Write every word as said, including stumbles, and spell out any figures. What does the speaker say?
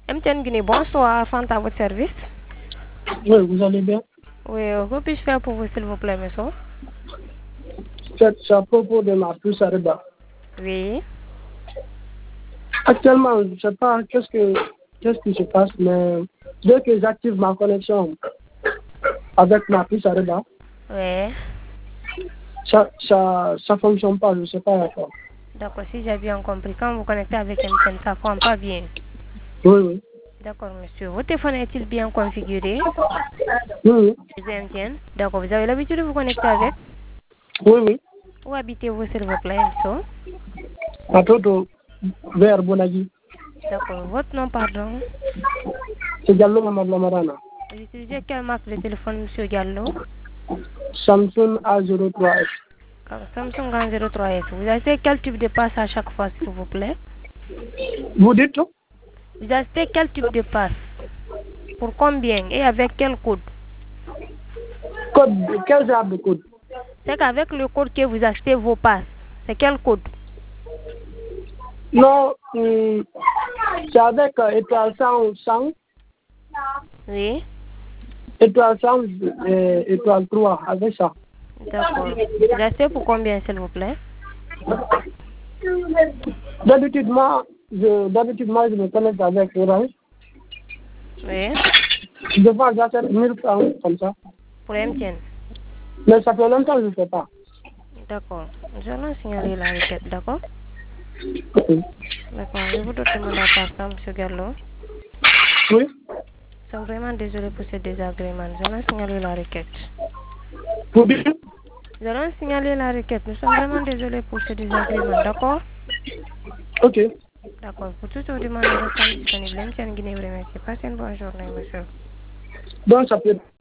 M T N Guinée, bonsoir, Fanta à votre service. Oui, vous allez bien? Oui, euh, que puis-je faire pour vous, s'il vous plaît, monsieur? C'est à propos de ma puce à Reba. Oui. Actuellement, je ne sais pas qu'est-ce que qu'est-ce qui se passe, mais dès que j'active ma connexion avec ma puce à Reba, Oui. ça ça ça fonctionne pas, je ne sais pas encore. D'accord, si j'ai bien compris, quand vous connectez avec M T N, ça ne fonctionne pas bien. Oui, oui. D'accord, monsieur. Votre téléphone est-il bien configuré? Oui, oui. Les M T N. D'accord, vous avez l'habitude de vous connecter avec? Oui, oui. Où habitez-vous, s'il vous plaît, monsieur? À Toto, vers Bonagui. D'accord, votre nom, pardon? C'est Diallo Mamadou Lamarana. Vous utilisez quelle marque de téléphone, monsieur Diallo? Samsung A zéro trois S. Samsung A zéro trois S. Vous achetez quel type de passe à chaque fois, s'il vous plaît? Vous dites tout? Vous achetez quel type de passe? Pour combien et avec quel code? Code, quel genre de code? C'est qu'avec le code que vous achetez vos passes, c'est quel code? Non, hum, c'est avec euh, étoile cent, cent, Oui. étoile cent, euh, étoile trois, avec ça. D'accord. Vous achetez pour combien, s'il vous plaît? D'habitude, moi, je, d'habitude, moi, je me connecte avec Orange. Oui. Des fois, j'achète mille francs, comme ça. Pour M T N. Mais ça fait longtemps que je ne fais pas. D'accord. Nous allons signaler la requête, d'accord? Ok. D'accord. Je vous demande à part ça, M. Gallo. Oui. Nous sommes vraiment désolés pour ce désagrément. Nous allons signaler la requête. Vous dites? Nous allons signaler la requête. Nous sommes vraiment désolés pour ce désagrément, d'accord? Ok. D'accord. Pour toutes vos demandes, nous restons disponibles. M T N Guinée, vous remercie. Passez une bonne journée, monsieur. Donc, ça peut